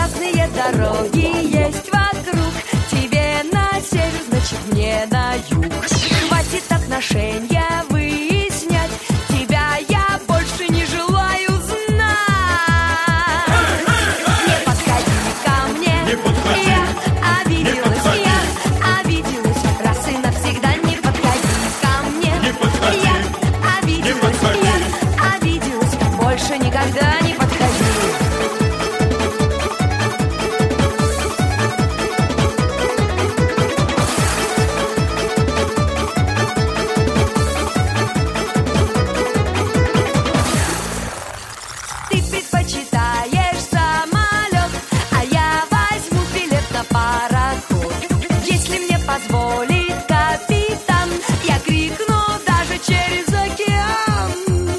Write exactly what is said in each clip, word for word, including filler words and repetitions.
разные дороги есть вокруг. Тебе на север, значит мне на юг. Хватит отношения выяснять, тебя я больше не желаю знать. Не подходи ко мне, Не подходи. я обиделась, подходи. я обиделась. Раз и навсегда не подходи ко мне. Не подходи. Я обиделась, подходи. я обиделась. Больше никогда не подходи. Ты предпочитаешь самолет, а я возьму билет на пароход. Если мне позволит капитан, я крикну даже через океан.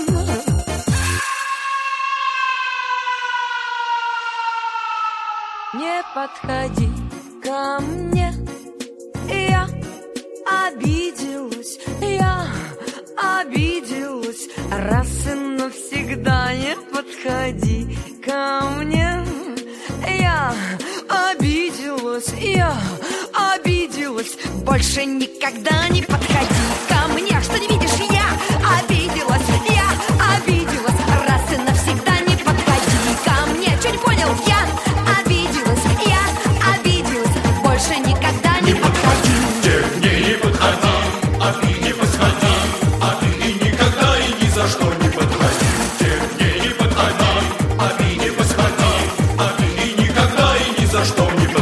Не подходи ко мне, я обиделась, я обиделась. Раз и навсегда не подходи ко мне. Я обиделась, я обиделась. Больше никогда не подходи ко мне. Что не видишь, я обиделась, я обиделась. Раз и навсегда не подходи ко мне. Что не понял? Я обиделась, я обиделась. Больше никогда не подходи. Ты мне не подходи, а ты не подходи, а ты и никогда и ни за что не подходи. Ты мне не подходи, а ты не подходи, а ты и никогда и ни за что не подходи.